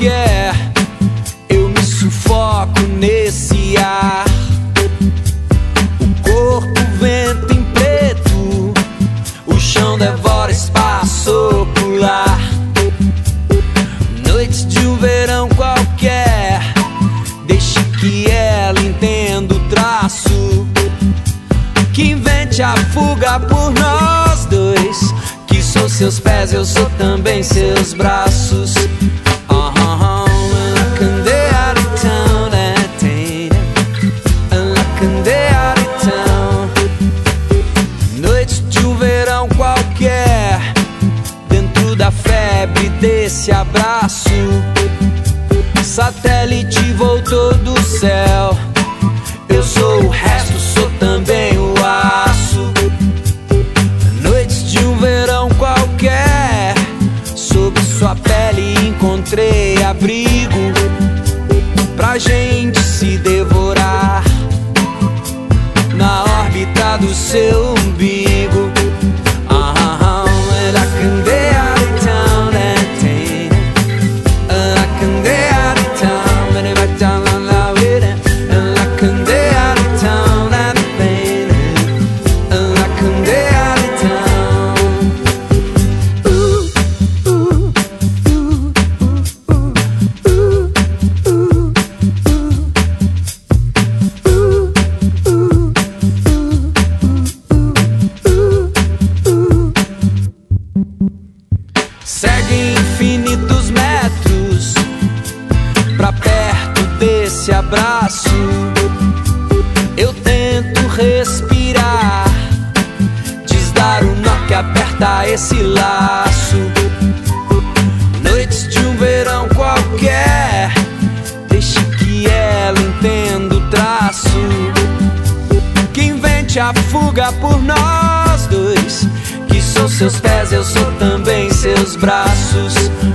qualquer, eu me sufoco nesse ar. O corpo vento em preto, o chão devora espaço ocular. Noites de um verão qualquer, deixe que ela entenda o traço, que invente a fuga por nós dois, que sou seus pés, eu sou também seus braços. Noites de um verão qualquer, dentro da febre desse abraço, satélite voltou do céu, eu sou o resto, sou também o aço. Noites de um verão qualquer, sob sua pele encontrei abrigo, pra gente se devorar na órbita do seu umbigo. Segue infinitos metros pra perto desse abraço, eu tento respirar, desdar o nó que aperta esse laço. Noites de um verão qualquer, deixe que ela entenda o traço, que invente a fuga por nós dois, que sou seus pés, eu sou também seus braços.